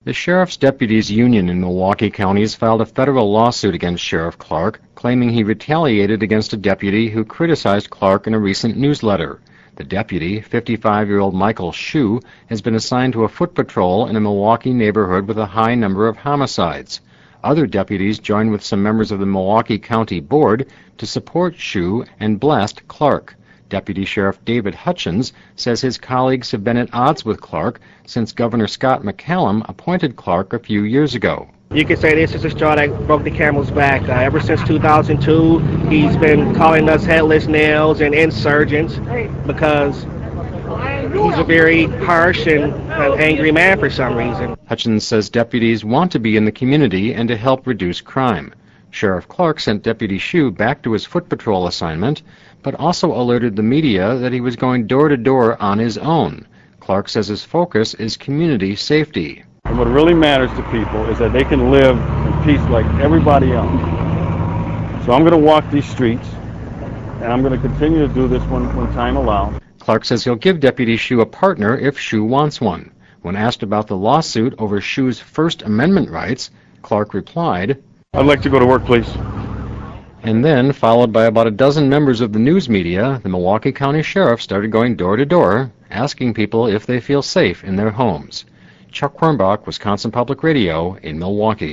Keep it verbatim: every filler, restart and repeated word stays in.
The Sheriff's Deputies Union in Milwaukee County has filed a federal lawsuit against Sheriff Clark, claiming he retaliated against a deputy who criticized Clark in a recent newsletter. The deputy, fifty-five-year-old Michael Shue, has been assigned to a foot patrol in a Milwaukee neighborhood with a high number of homicides. Other deputies joined with some members of the Milwaukee County Board to support Shue and blessed Clark. Deputy Sheriff David Hutchins says his colleagues have been at odds with Clark since Governor Scott McCallum appointed Clark a few years ago. You could say this is the straw that broke the camel's back. Uh, ever since two thousand two, he's been calling us headless nails and insurgents because he's a very harsh and uh, angry man for some reason. Hutchins says deputies want to be in the community and to help reduce crime. Sheriff Clark sent Deputy Shue back to his foot patrol assignment, but also alerted the media that he was going door-to-door on his own. Clark says his focus is community safety. And what really matters to people is that they can live in peace like everybody else. So I'm going to walk these streets, and I'm going to continue to do this when, when time allows. Clark says he'll give Deputy Shue a partner if Shue wants one. When asked about the lawsuit over Shue's First Amendment rights, Clark replied, "I'd like to go to work, please." And then, followed by about a dozen members of the news media, the Milwaukee County Sheriff started going door-to-door, asking people if they feel safe in their homes. Chuck Quirmbach, Wisconsin Public Radio, in Milwaukee.